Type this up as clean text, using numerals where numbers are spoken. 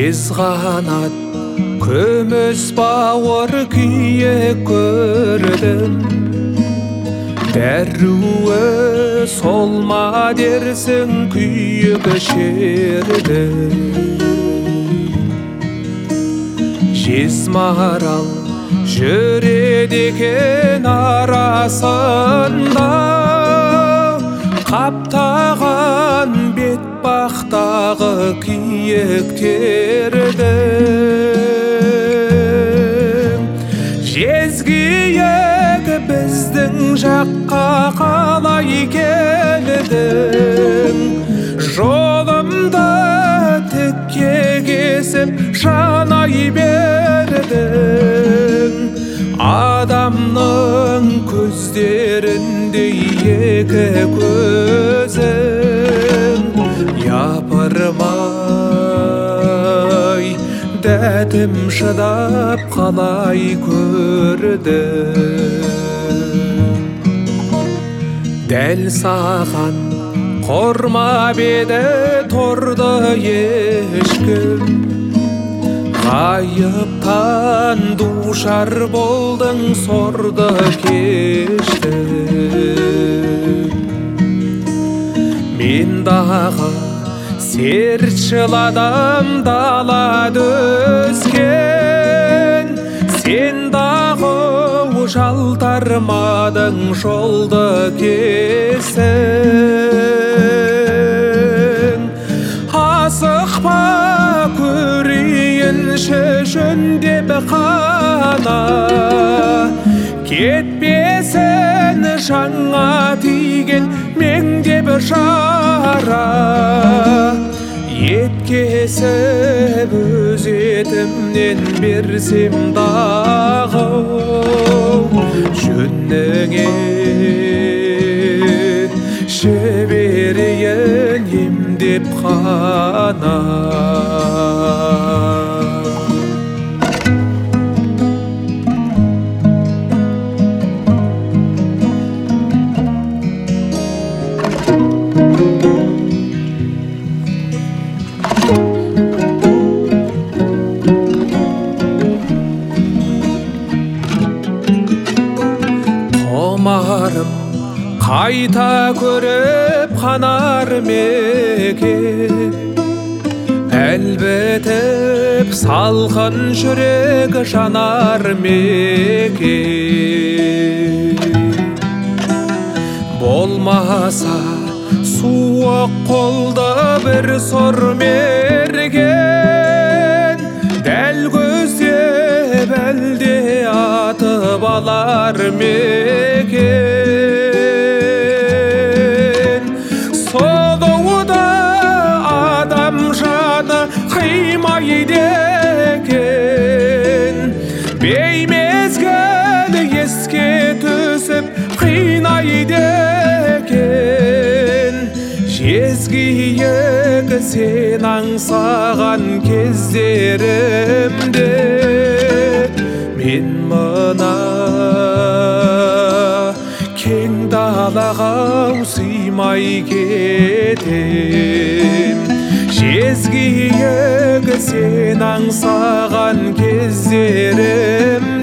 Жез қанат көміс бауыр күйе көрдім, дәруі сол ма дерсің күйік шердім. Жез марал жүреді екен арасында, қаптаған бет бақтағы күйіктердің. Жезгиек біздің жаққа қалай келдің, жолымда тікке кесіп жанай бердің. Адамның көздеріндей екі көзің, япырмай дәтім шыдап қалай көрдім. Дәл саған құрмап еді торды ешкім, ғайыптан душар болдың сорды кештің. Мен дағы серчіл адам далада өскен, сен дағы жалтармадың жолды кесің. Асықпа көрейінші жөндеп қана, кетпесін жаңа тиген меңдеп жара. Еткесіп өз етімнен берсем дағы, жөніңе жіберейін емдеп қана. Томарым қайта көріп қанар мекен, әлбетіп салқын жүрек жанар мекен. Болмаса суық қолды бір сор мерген, дәл көздеп әлде атып алар мекен. Солуда адам жаны қимайды екен, беймезгіл еске түсіп қинайды екен. Жезгиек сен аңсаған кездерімде, мен мына кең далаға сыймай кетем. Жезгиек сен аңсаған кездерім